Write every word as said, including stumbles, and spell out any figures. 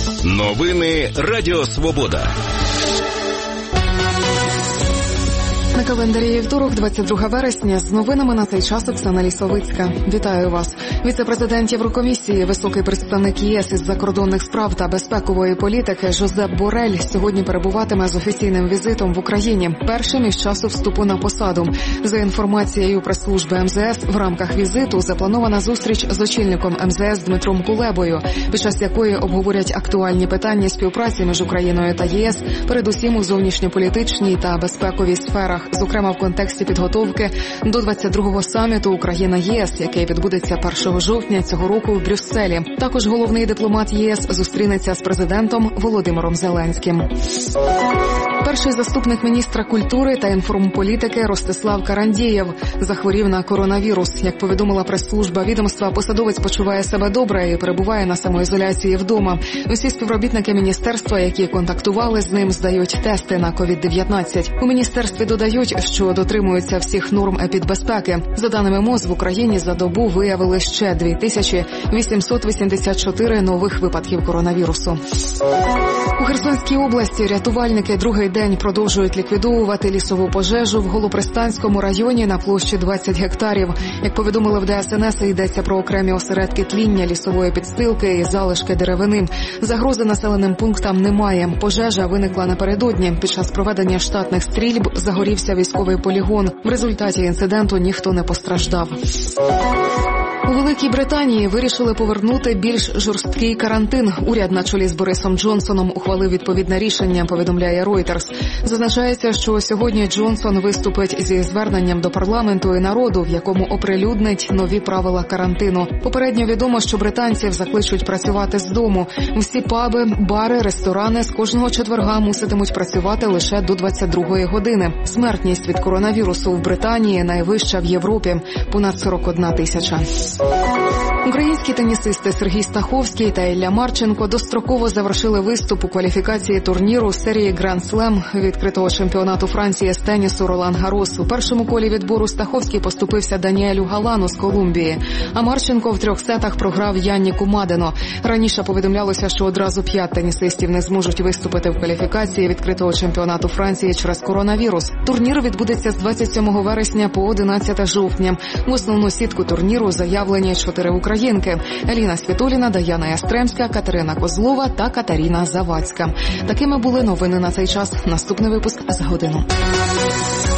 Новини Радіо Свобода. На календарі вівторок, двадцять друге вересня, з новинами на цей час Оксана Лісовицька. Вітаю вас. Віце-президент Єврокомісії, високий представник ЄС із закордонних справ та безпекової політики Жозеп Борель сьогодні перебуватиме з офіційним візитом в Україні, першим із часу вступу на посаду. За інформацією прес-служби ем зе ес, в рамках візиту запланована зустріч з очільником ем зе ес Дмитром Кулебою, під час якої обговорять актуальні питання співпраці між Україною та ЄС, передусім у зовнішньополітичній та безпековій сферах, зокрема в контексті підготовки до двадцять другого саміту Україна-ЄС, який відбудеться першого жовтня цього року в Брюсселі. Також головний дипломат ЄС зустрінеться з президентом Володимиром Зеленським. Перший заступник міністра культури та інформполітики Ростислав Карандєєв захворів на коронавірус. Як повідомила прес-служба відомства, посадовець почуває себе добре і перебуває на самоізоляції вдома. Усі співробітники міністерства, які контактували з ним, здають тести на ковід дев'ятнадцять. У міністерстві додають, що дотримуються всіх норм епідбезпеки. За даними МОЗ, в Україні за добу виявили ще дві тисячі вісімсот вісімдесят чотири нових випадків коронавірусу. У Херсонській області рятувальники другий день продовжують ліквідовувати лісову пожежу в Голопристанському районі на площі двадцять гектарів. Як повідомили в де ес ен ес, йдеться про окремі осередки тління лісової підстилки і залишки деревини. Загрози населеним пунктам немає. Пожежа виникла напередодні. Під час проведення штатних стрільб загорівся військовий полігон. В результаті інциденту ніхто не постраждав. У Великій Британії вирішили повернути більш жорсткий карантин. Уряд на чолі з Борисом Джонсоном ухвалив відповідне рішення, повідомляє Reuters. Зазначається, що сьогодні Джонсон виступить зі зверненням до парламенту і народу, в якому оприлюднить нові правила карантину. Попередньо відомо, що британців закличуть працювати з дому. Всі паби, бари, ресторани з кожного четверга муситимуть працювати лише до двадцять другої години. Смертність від коронавірусу в Британії найвища в Європі – понад сорок одна тисяча. Українські тенісисти Сергій Стаховський та Ілля Марченко достроково завершили виступ у кваліфікації турніру серії Гранд-слем відкритого чемпіонату Франції з тенісу Ролан Гарос. У першому колі відбору Стаховський поступився Даніелю Галану з Колумбії, а Марченко в трьох сетах програв Янніку Мадено. Раніше повідомлялося, що одразу п'ять тенісистів не зможуть виступити в кваліфікації відкритого чемпіонату Франції через коронавірус. Турнір відбудеться з двадцять сьомого вересня по одинадцяте жовтня. В основну сітку турніру заявлені чотири українки – Еліна Світоліна, Даяна Ястремська, Катерина Козлова та Катерина Завадська. Такими були новини на цей час. Наступний випуск за годину.